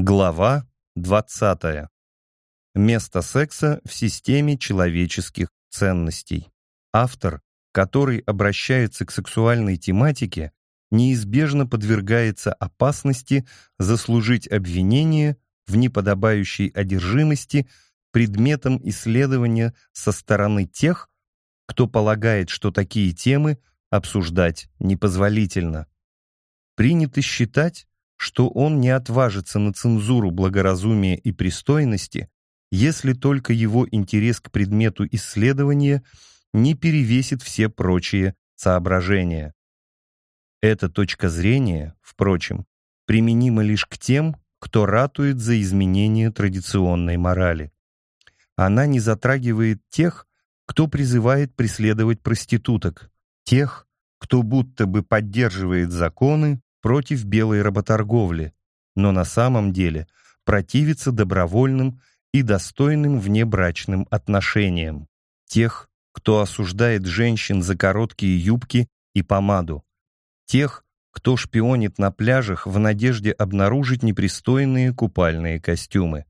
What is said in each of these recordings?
Глава 20. Место секса в системе человеческих ценностей. Автор, который обращается к сексуальной тематике, неизбежно подвергается опасности заслужить обвинение в неподобающей одержимости предметом исследования со стороны тех, кто полагает, что такие темы обсуждать непозволительно. Принято считать, что он не отважится на цензуру благоразумия и пристойности, если только его интерес к предмету исследования не перевесит все прочие соображения. Эта точка зрения, впрочем, применима лишь к тем, кто ратует за изменение традиционной морали. Она не затрагивает тех, кто призывает преследовать проституток, тех, кто будто бы поддерживает законы против белой работорговли, но на самом деле противится добровольным и достойным внебрачным отношениям, тех, кто осуждает женщин за короткие юбки и помаду, тех, кто шпионит на пляжах в надежде обнаружить непристойные купальные костюмы.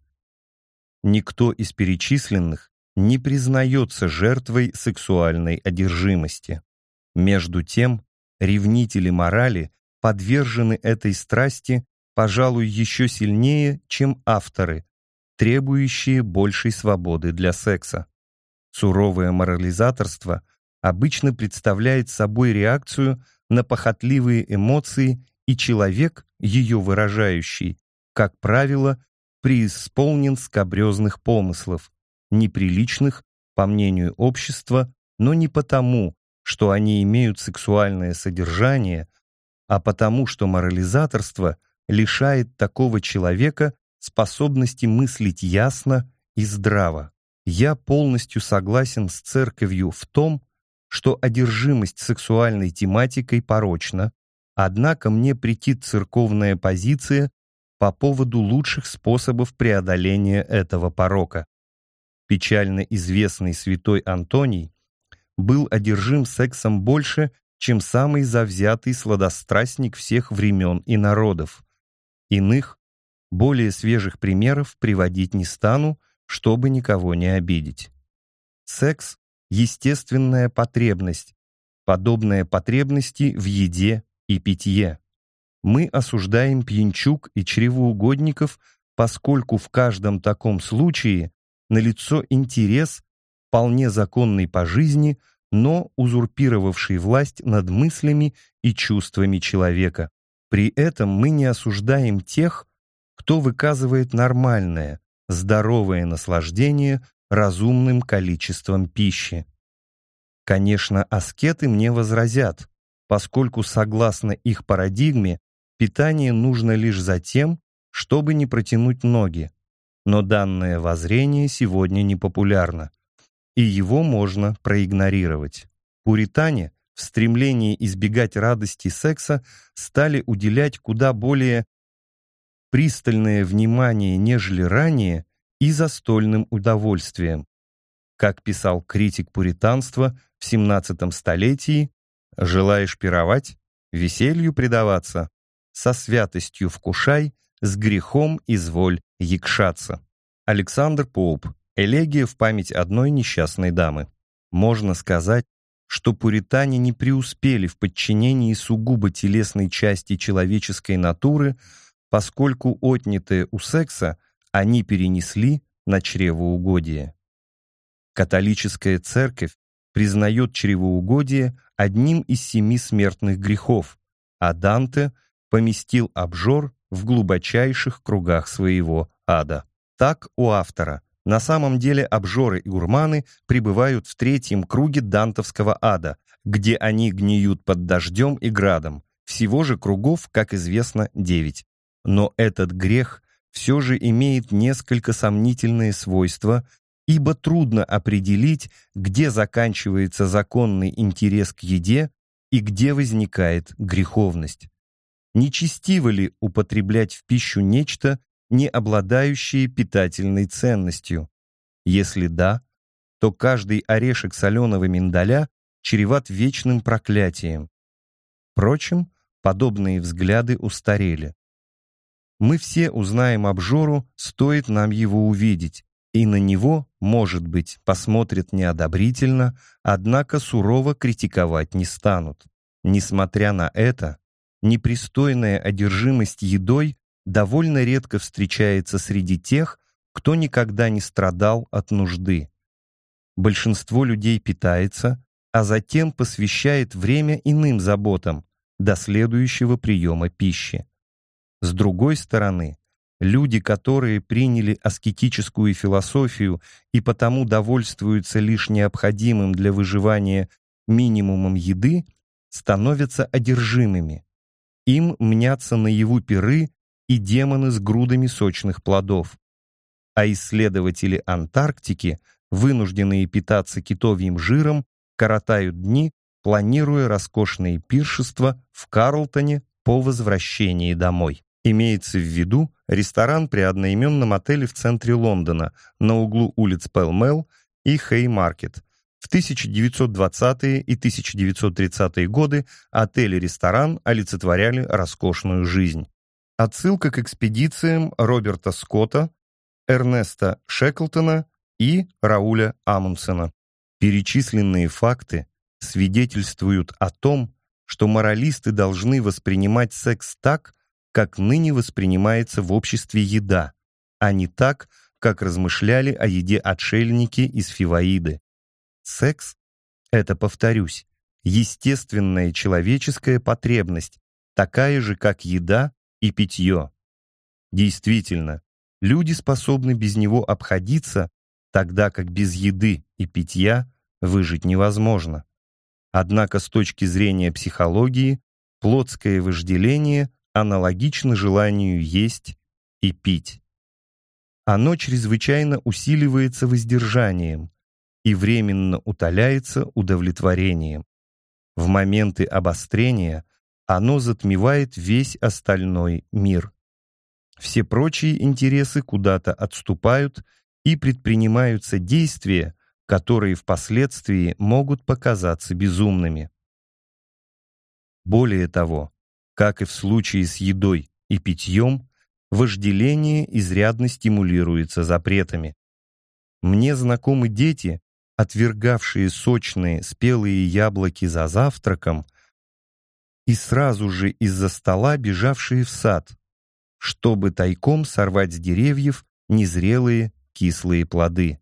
Никто из перечисленных не признается жертвой сексуальной одержимости. Между тем, ревнители морали подвержены этой страсти, пожалуй, еще сильнее, чем авторы, требующие большей свободы для секса. Суровое морализаторство обычно представляет собой реакцию на похотливые эмоции, и человек, ее выражающий, как правило, преисполнен скабрезных помыслов, неприличных, по мнению общества, но не потому, что они имеют сексуальное содержание, а потому, что морализаторство лишает такого человека способности мыслить ясно и здраво. Я полностью согласен с церковью в том, что одержимость сексуальной тематикой порочна, однако мне претит церковная позиция по поводу лучших способов преодоления этого порока. Печально известный святой Антоний был одержим сексом больше, чем самый завзятый сладострастник всех времен и народов. Иных, более свежих примеров приводить не стану, чтобы никого не обидеть. Секс — естественная потребность, подобная потребности в еде и питье. Мы осуждаем пьянчуг и чревоугодников, поскольку в каждом таком случае налицо интерес, вполне законный по жизни, но узурпировавший власть над мыслями и чувствами человека. При этом мы не осуждаем тех, кто выказывает нормальное, здоровое наслаждение разумным количеством пищи. Конечно, аскеты мне возразят, поскольку, согласно их парадигме, питание нужно лишь за тем, чтобы не протянуть ноги. Но данное воззрение сегодня непопулярно, и его можно проигнорировать. Пуритане в стремлении избегать радости секса стали уделять куда более пристальное внимание, нежели ранее, и застольным удовольствиям. Как писал критик пуританства в XVII столетии, «Желаешь пировать, веселью предаваться, со святостью вкушай, с грехом изволь якшаться». Александр Поуп. Элегия в память одной несчастной дамы. Можно сказать, что пуритане не преуспели в подчинении сугубо телесной части человеческой натуры, поскольку отнятое у секса они перенесли на чревоугодие. Католическая церковь признает чревоугодие одним из 7 смертных грехов, а Данте поместил обжор в глубочайших кругах своего ада. Так у автора. На самом деле обжоры и гурманы пребывают в 3-м круге дантовского ада, где они гниют под дождем и градом. Всего же кругов, как известно, 9. Но этот грех все же имеет несколько сомнительные свойства, ибо трудно определить, где заканчивается законный интерес к еде и где возникает греховность. Нечестиво ли употреблять в пищу нечто, не обладающие питательной ценностью? Если да, то каждый орешек соленого миндаля чреват вечным проклятием. Впрочем, подобные взгляды устарели. Мы все узнаем обжору, стоит нам его увидеть, и на него, может быть, посмотрят неодобрительно, однако сурово критиковать не станут. Несмотря на это, непристойная одержимость едой довольно редко встречается среди тех, кто никогда не страдал от нужды. Большинство людей питается, а затем посвящает время иным заботам до следующего приема пищи. С другой стороны, люди, которые приняли аскетическую философию и потому довольствуются лишь необходимым для выживания минимумом еды, становятся одержимыми. Им мнятся наяву пиры и демоны с грудами сочных плодов. А исследователи Антарктики, вынужденные питаться китовьим жиром, коротают дни, планируя роскошные пиршества в Карлтоне по возвращении домой. Имеется в виду ресторан при одноименном отеле в центре Лондона на углу улиц Пэлмэл и Хеймаркет. В 1920-е и 1930-е годы отель и ресторан олицетворяли роскошную жизнь. Отсылка к экспедициям Роберта Скотта, Эрнеста Шеклтона и Рауля Амундсена. Перечисленные факты свидетельствуют о том, что моралисты должны воспринимать секс так, как ныне воспринимается в обществе еда, а не так, как размышляли о еде отшельники из Фиваиды. Секс — это, повторюсь, естественная человеческая потребность, такая же, как еда и питье. Действительно, люди способны без него обходиться, тогда как без еды и питья выжить невозможно. Однако с точки зрения психологии, плотское вожделение аналогично желанию есть и пить. Оно чрезвычайно усиливается воздержанием и временно утоляется удовлетворением. В моменты обострения оно затмевает весь остальной мир. Все прочие интересы куда-то отступают, и предпринимаются действия, которые впоследствии могут показаться безумными. Более того, как и в случае с едой и питьем, вожделение изрядно стимулируется запретами. Мне знакомы дети, отвергавшие сочные спелые яблоки за завтраком и сразу же из-за стола бежавшие в сад, чтобы тайком сорвать с деревьев незрелые кислые плоды.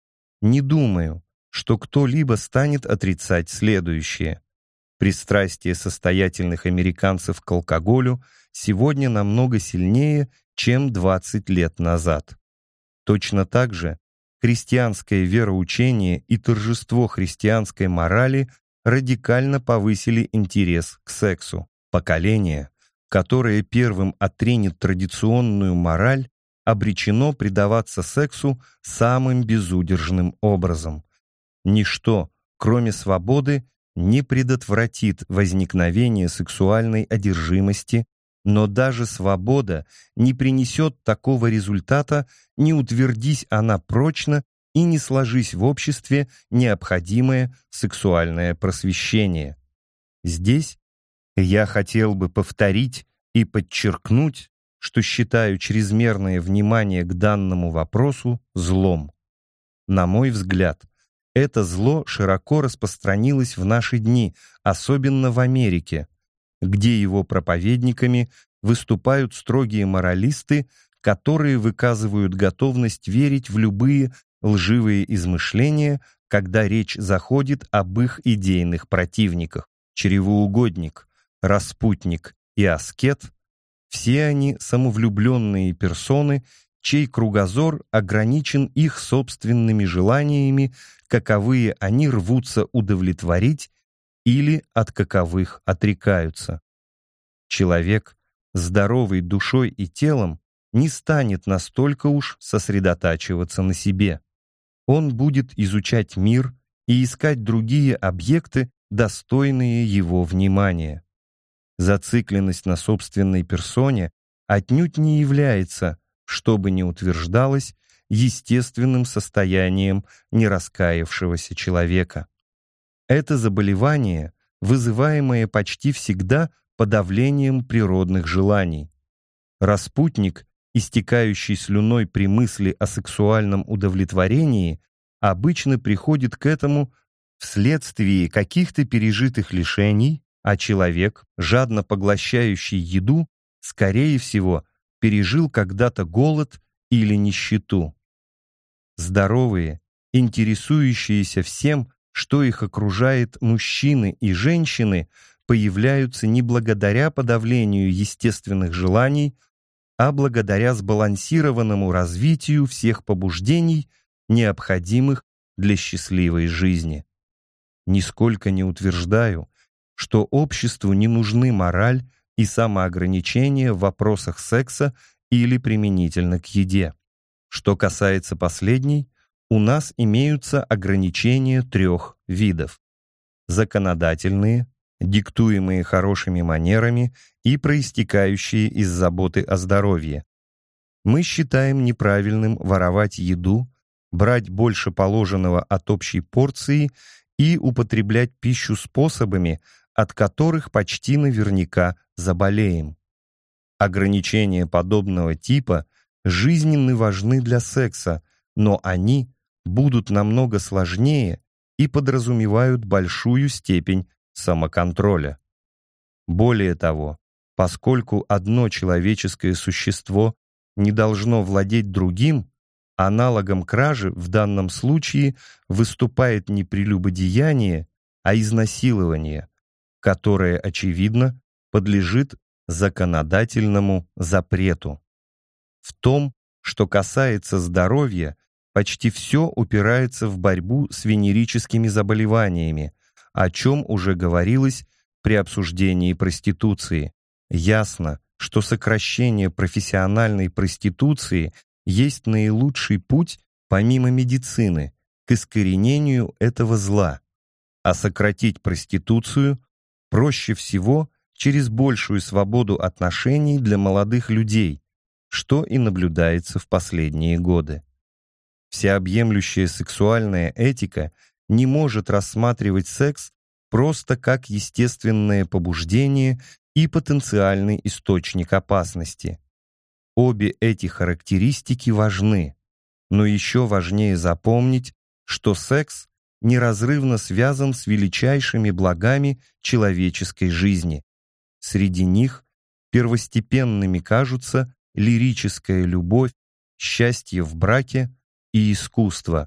Не думаю, что кто-либо станет отрицать следующее. Пристрастие состоятельных американцев к алкоголю сегодня намного сильнее, чем 20 лет назад. Точно так же христианское вероучение и торжество христианской морали радикально повысили интерес к сексу. Поколение, которое первым отринет традиционную мораль, обречено предаваться сексу самым безудержным образом. Ничто, кроме свободы, не предотвратит возникновение сексуальной одержимости, но даже свобода не принесет такого результата, не утвердись она прочно и не сложись в обществе необходимое сексуальное просвещение. Здесь я хотел бы повторить и подчеркнуть, что считаю чрезмерное внимание к данному вопросу злом. На мой взгляд, это зло широко распространилось в наши дни, особенно в Америке, где его проповедниками выступают строгие моралисты, которые выказывают готовность верить в любые лживые измышления, когда речь заходит об их идейных противниках. Чревоугодник, распутник и аскет — все они самовлюбленные персоны, чей кругозор ограничен их собственными желаниями, каковые они рвутся удовлетворить или от каковых отрекаются. Человек, здоровый душой и телом, не станет настолько уж сосредотачиваться на себе. Он будет изучать мир и искать другие объекты, достойные его внимания. Зацикленность на собственной персоне отнюдь не является, что бы ни утверждалось, естественным состоянием нераскаявшегося человека. Это заболевание, вызываемое почти всегда подавлением природных желаний. Распутник, истекающий слюной при мысли о сексуальном удовлетворении, обычно приходит к этому вследствие каких-то пережитых лишений, а человек, жадно поглощающий еду, скорее всего, пережил когда-то голод или нищету. Здоровые, интересующиеся всем, что их окружает, мужчины и женщины появляются не благодаря подавлению естественных желаний, а благодаря сбалансированному развитию всех побуждений, необходимых для счастливой жизни. Нисколько не утверждаю, что обществу не нужны мораль и самоограничения в вопросах секса или применительно к еде. Что касается последней, у нас имеются ограничения 3 видов: законодательные, диктуемые хорошими манерами и проистекающие из заботы о здоровье. Мы считаем неправильным воровать еду, брать больше положенного от общей порции и употреблять пищу способами, от которых почти наверняка заболеем. Ограничения подобного типа жизненно важны для секса, но они будут намного сложнее и подразумевают большую степень самоконтроля. Более того, поскольку одно человеческое существо не должно владеть другим, аналогом кражи в данном случае выступает не прелюбодеяние, а изнасилование, которое, очевидно, подлежит законодательному запрету. В том, что касается здоровья, почти все упирается в борьбу с венерическими заболеваниями, о чем уже говорилось при обсуждении проституции. Ясно, что сокращение профессиональной проституции есть наилучший путь, помимо медицины, к искоренению этого зла, а сократить проституцию проще всего через большую свободу отношений для молодых людей, что и наблюдается в последние годы. Всеобъемлющая сексуальная этика не может рассматривать секс просто как естественное побуждение и потенциальный источник опасности. Обе эти характеристики важны, но еще важнее запомнить, что секс неразрывно связан с величайшими благами человеческой жизни. Среди них первостепенными кажутся лирическая любовь, счастье в браке и искусство.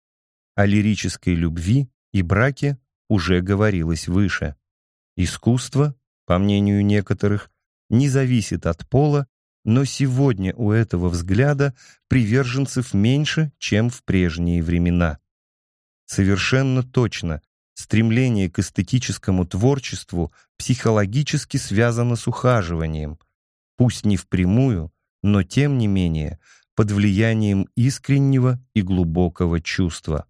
О лирической любви и браке уже говорилось выше. Искусство, по мнению некоторых, не зависит от пола, но сегодня у этого взгляда приверженцев меньше, чем в прежние времена. Совершенно точно, стремление к эстетическому творчеству психологически связано с ухаживанием, пусть не впрямую, но тем не менее под влиянием искреннего и глубокого чувства.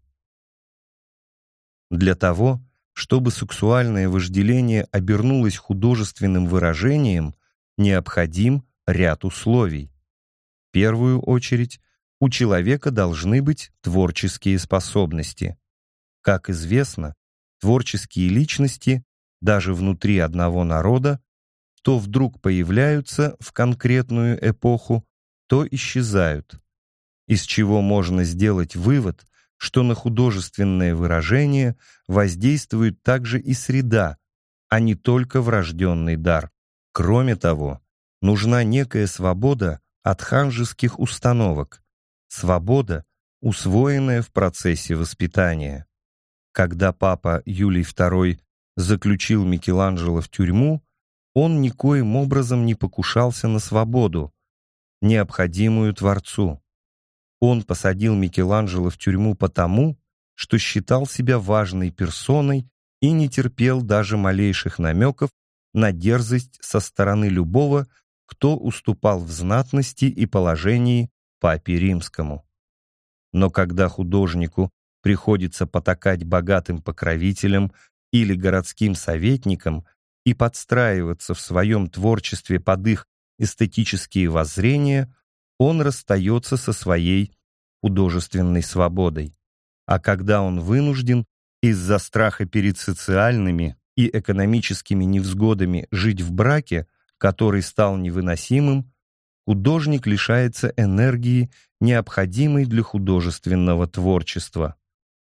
Для того, чтобы сексуальное вожделение обернулось художественным выражением, необходим ряд условий. В первую очередь, у человека должны быть творческие способности. Как известно, творческие личности, даже внутри одного народа, то вдруг появляются в конкретную эпоху, то исчезают, из чего можно сделать вывод, что на художественное выражение воздействует также и среда, а не только врожденный дар. Кроме того, нужна некая свобода от ханжеских установок, свобода, усвоенная в процессе воспитания. Когда папа Юлий II заключил Микеланджело в тюрьму, он никоим образом не покушался на свободу, необходимую Творцу. Он посадил Микеланджело в тюрьму потому, что считал себя важной персоной и не терпел даже малейших намеков на дерзость со стороны любого, кто уступал в знатности и положении папе Римскому. Но когда художнику приходится потакать богатым покровителям или городским советникам и подстраиваться в своем творчестве под их эстетические воззрения, он расстается со своей художественной свободой. А когда он вынужден из-за страха перед социальными и экономическими невзгодами жить в браке, который стал невыносимым, художник лишается энергии, необходимой для художественного творчества.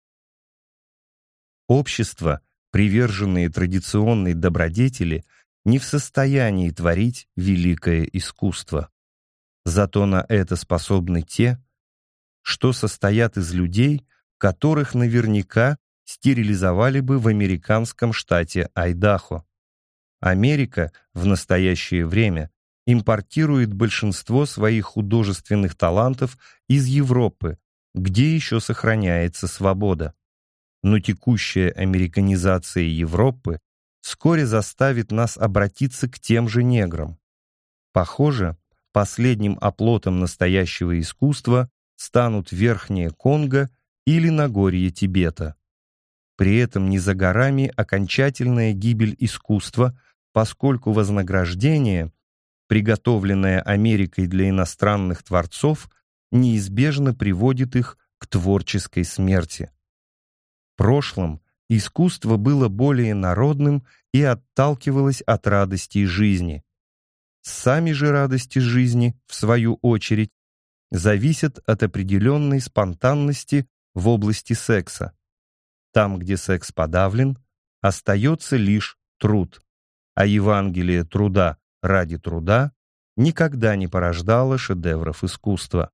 Общества, приверженные традиционной добродетели, не в состоянии творить великое искусство. Зато на это способны те, что состоят из людей, которых наверняка стерилизовали бы в американском штате Айдахо. Америка в настоящее время импортирует большинство своих художественных талантов из Европы, где еще сохраняется свобода. Но текущая американизация Европы вскоре заставит нас обратиться к тем же неграм. Похоже, последним оплотом настоящего искусства станут Верхнее Конго или Нагорье Тибета. При этом не за горами окончательная гибель искусства, поскольку вознаграждение, приготовленное Америкой для иностранных творцов, неизбежно приводит их к творческой смерти. В прошлом искусство было более народным и отталкивалось от радостей жизни. Сами же радости жизни, в свою очередь, зависят от определенной спонтанности в области секса. Там, где секс подавлен, остается лишь труд, а Евангелие труда ради труда никогда не порождало шедевров искусства.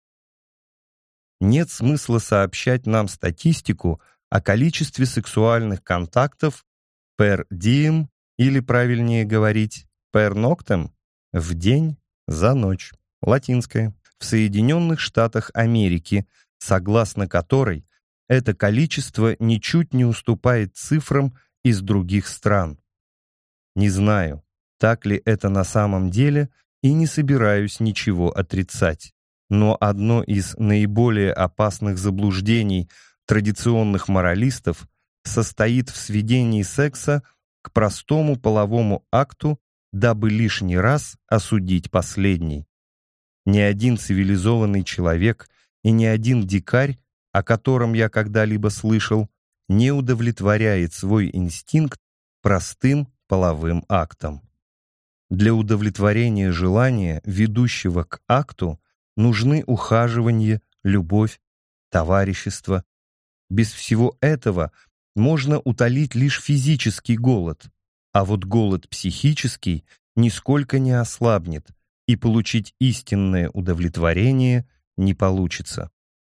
Нет смысла сообщать нам статистику о количестве сексуальных контактов per diem, или, правильнее говорить, per noctem, в день за ночь, латинское, в Соединенных Штатах Америки, согласно которой это количество ничуть не уступает цифрам из других стран. Не знаю, так ли это на самом деле, и не собираюсь ничего отрицать. Но одно из наиболее опасных заблуждений традиционных моралистов состоит в сведении секса к простому половому акту, дабы лишний раз осудить последний. Ни один цивилизованный человек и ни один дикарь, о котором я когда-либо слышал, не удовлетворяет свой инстинкт простым половым актом. Для удовлетворения желания, ведущего к акту, нужны ухаживание, любовь, товарищество. Без всего этого можно утолить лишь физический голод, а вот голод психический нисколько не ослабнет, и получить истинное удовлетворение не получится.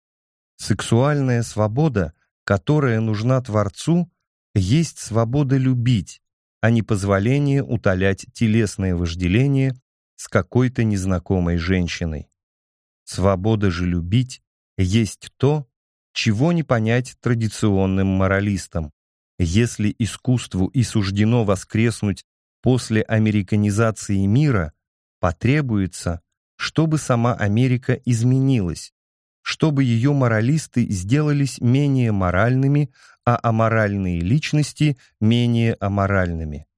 Сексуальная свобода, которая нужна Творцу, есть свобода любить, а не позволение утолять телесное вожделение с какой-то незнакомой женщиной. Свобода же любить есть то, чего не понять традиционным моралистам. Если искусству и суждено воскреснуть после американизации мира, потребуется, чтобы сама Америка изменилась, чтобы ее моралисты сделались менее моральными, а аморальные личности менее аморальными.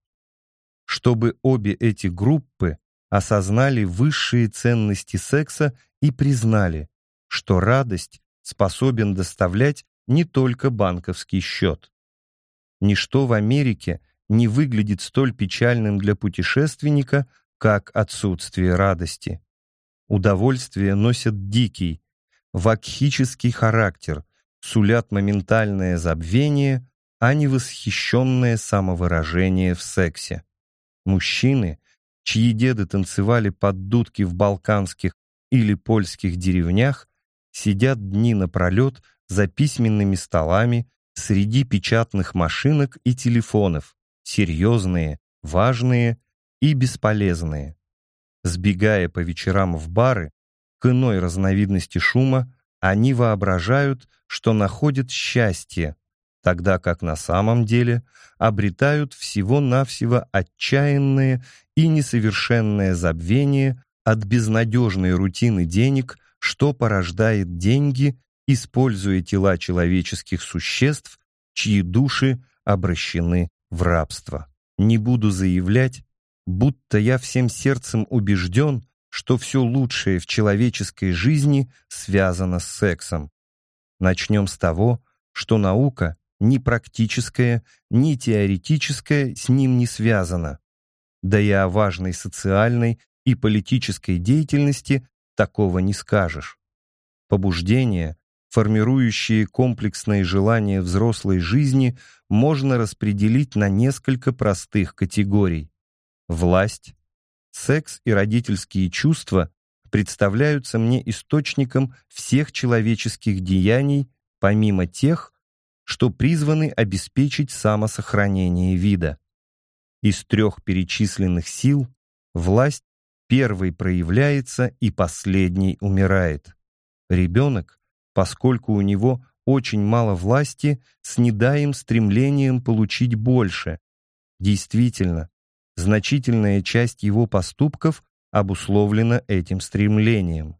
Чтобы обе эти группы осознали высшие ценности секса и признали, что радость способен доставлять не только банковский счет. Ничто в Америке не выглядит столь печальным для путешественника, как отсутствие радости. Удовольствие носят дикий, вакхический характер, сулят моментальное забвение, а не восхищенное самовыражение в сексе. Мужчины, чьи деды танцевали под дудки в балканских или польских деревнях, сидят дни напролет за письменными столами среди печатных машинок и телефонов, серьезные, важные и бесполезные. Сбегая по вечерам в бары, к иной разновидности шума, они воображают, что находят счастье, тогда как на самом деле обретают всего-навсего отчаянное и несовершенное забвение от безнадежной рутины денег, что порождает деньги, используя тела человеческих существ, чьи души обращены в рабство. Не буду заявлять, будто я всем сердцем убежден, что все лучшее в человеческой жизни связано с сексом. Начнем с того, что наука ни практическая, ни теоретическая с ним не связана. Да и о важной социальной и политической деятельности такого не скажешь. Побуждения, формирующие комплексные желания взрослой жизни, можно распределить на несколько простых категорий. Власть, секс и родительские чувства представляются мне источником всех человеческих деяний, помимо тех, что призваны обеспечить самосохранение вида. Из трех перечисленных сил власть первой проявляется и последней умирает. Ребенок, поскольку у него очень мало власти, с недаемым стремлением получить больше. Действительно, значительная часть его поступков обусловлена этим стремлением.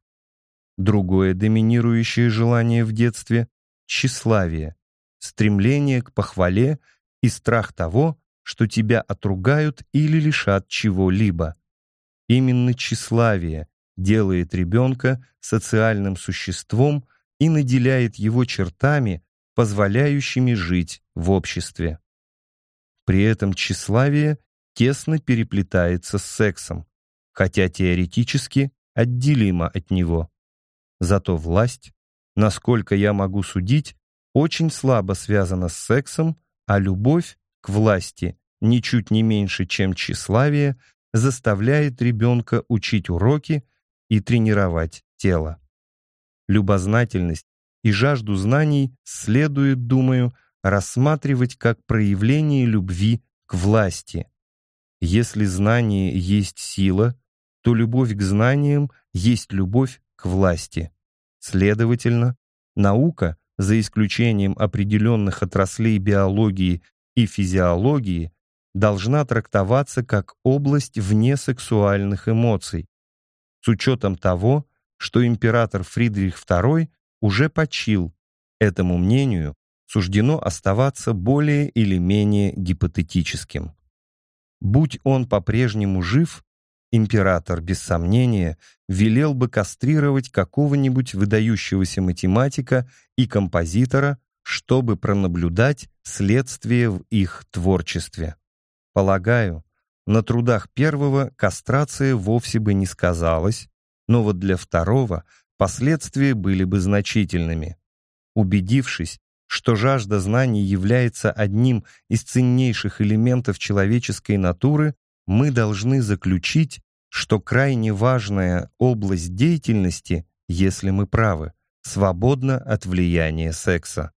Другое доминирующее желание в детстве — тщеславие, стремление к похвале и страх того, что тебя отругают или лишат чего-либо. Именно тщеславие делает ребенка социальным существом и наделяет его чертами, позволяющими жить в обществе. При этом тщеславие тесно переплетается с сексом, хотя теоретически отделимо от него. Зато власть, насколько я могу судить, очень слабо связана с сексом, а любовь к власти, ничуть не меньше, чем тщеславие, заставляет ребенка учить уроки и тренировать тело. Любознательность и жажду знаний следует, думаю, рассматривать как проявление любви к власти. Если знание есть сила, то любовь к знаниям есть любовь к власти. Следовательно, наука, за исключением определенных отраслей биологии и физиологии, должна трактоваться как область вне сексуальных эмоций, с учетом того, что император Фридрих II уже почил, этому мнению суждено оставаться более или менее гипотетическим. Будь он по-прежнему жив, император, без сомнения, велел бы кастрировать какого-нибудь выдающегося математика и композитора, чтобы пронаблюдать следствие в их творчестве. Полагаю, на трудах первого кастрация вовсе бы не сказалась, но вот для второго последствия были бы значительными. Убедившись, что жажда знаний является одним из ценнейших элементов человеческой натуры, мы должны заключить, что крайне важная область деятельности, если мы правы, свободна от влияния секса.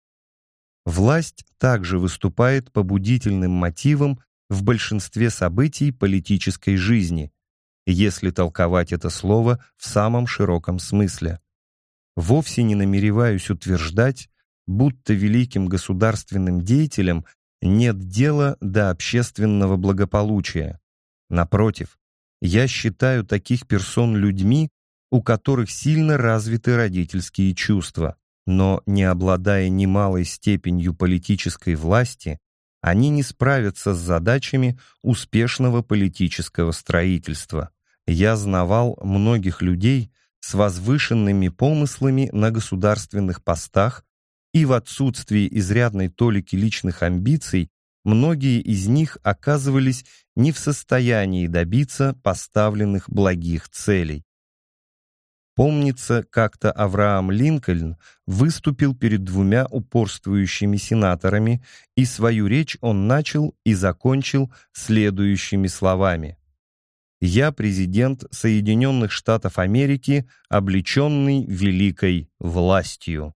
Власть также выступает побудительным мотивом в большинстве событий политической жизни, если толковать это слово в самом широком смысле. Вовсе не намереваюсь утверждать, будто великим государственным деятелям нет дела до общественного благополучия. Напротив, я считаю таких персон людьми, у которых сильно развиты родительские чувства, но, не обладая немалой степенью политической власти, они не справятся с задачами успешного политического строительства. Я знавал многих людей с возвышенными помыслами на государственных постах, и в отсутствии изрядной толики личных амбиций многие из них оказывались не в состоянии добиться поставленных благих целей. Помнится, как-то Авраам Линкольн выступил перед двумя упорствующими сенаторами, и свою речь он начал и закончил следующими словами: «Я президент Соединенных Штатов Америки, облеченный великой властью».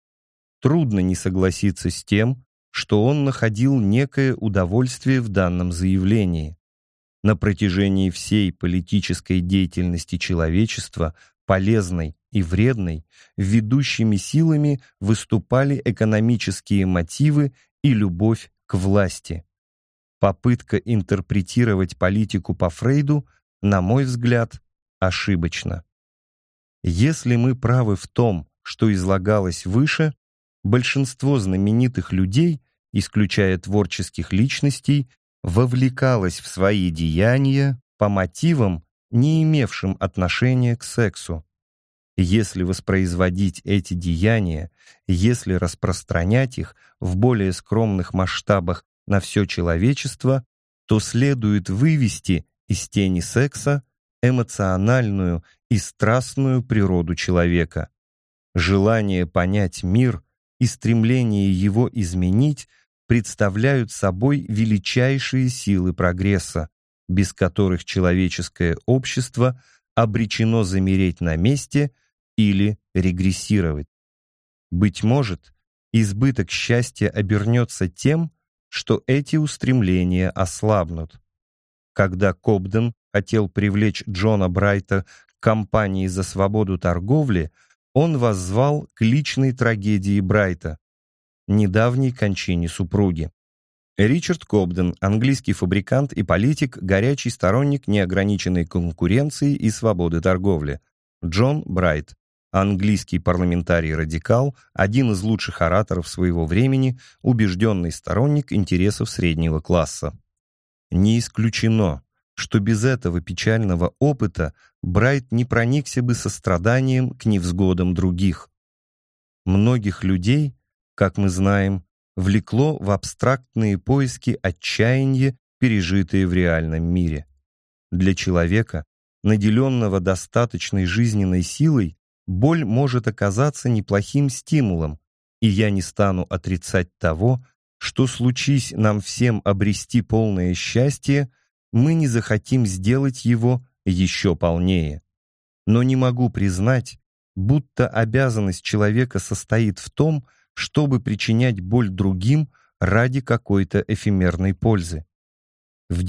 Трудно не согласиться с тем, что он находил некое удовольствие в данном заявлении. На протяжении всей политической деятельности человечества, полезной и вредной, ведущими силами выступали экономические мотивы и любовь к власти. Попытка интерпретировать политику по Фрейду, на мой взгляд, ошибочна. Если мы правы в том, что излагалось выше, большинство знаменитых людей, исключая творческих личностей, вовлекалось в свои деяния по мотивам, не имевшим отношения к сексу. Если воспроизводить эти деяния, если распространять их в более скромных масштабах на все человечество, то следует вывести из тени секса эмоциональную и страстную природу человека. Желание понять мир и стремление его изменить представляют собой величайшие силы прогресса, без которых человеческое общество обречено замереть на месте или регрессировать. Быть может, избыток счастья обернется тем, что эти устремления ослабнут. Когда Кобден хотел привлечь Джона Брайта к кампании за свободу торговли, он воззвал к личной трагедии Брайта, недавней кончине супруги. Ричард Кобден, английский фабрикант и политик, горячий сторонник неограниченной конкуренции и свободы торговли. Джон Брайт, английский парламентарий-радикал, один из лучших ораторов своего времени, убежденный сторонник интересов среднего класса. Не исключено, что без этого печального опыта Брайт не проникся бы состраданием к невзгодам других. Многих людей, как мы знаем, влекло в абстрактные поиски отчаяния, пережитые в реальном мире. Для человека, наделенного достаточной жизненной силой, боль может оказаться неплохим стимулом, и я не стану отрицать того, что, случись нам всем обрести полное счастье, мы не захотим сделать его еще полнее. Но не могу признать, будто обязанность человека состоит в том, чтобы причинять боль другим ради какой-то эфемерной пользы. В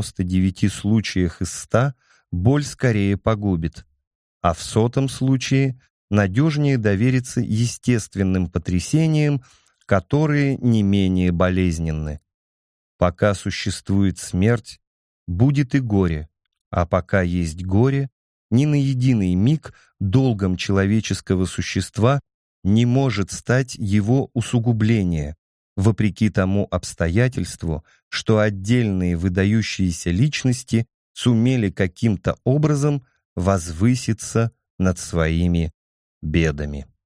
99 случаях из 100 боль скорее погубит, а в 100-м случае надежнее довериться естественным потрясениям, которые не менее болезненны. Пока существует смерть, будет и горе, а пока есть горе, ни на единый миг долгом человеческого существа не может стать его усугубление, вопреки тому обстоятельству, что отдельные выдающиеся личности сумели каким-то образом возвыситься над своими бедами.